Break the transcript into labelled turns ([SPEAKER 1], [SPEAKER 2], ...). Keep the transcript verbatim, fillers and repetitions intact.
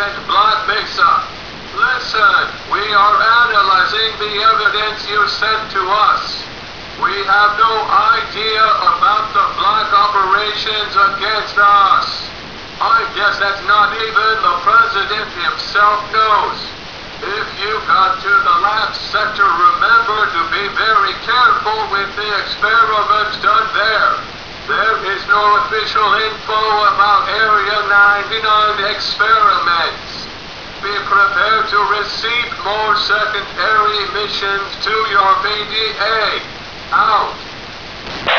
[SPEAKER 1] Agent Black Mesa. Listen, we are analyzing the evidence you sent to us. We have no idea about the black operations against us. I guess that's not even the president himself knows. If you got to the lab sector, remember to be very careful with the experiments done there. There is no official info about Area ninety-nine experiments. Be prepared to receive more secondary missions to your B D A. Out.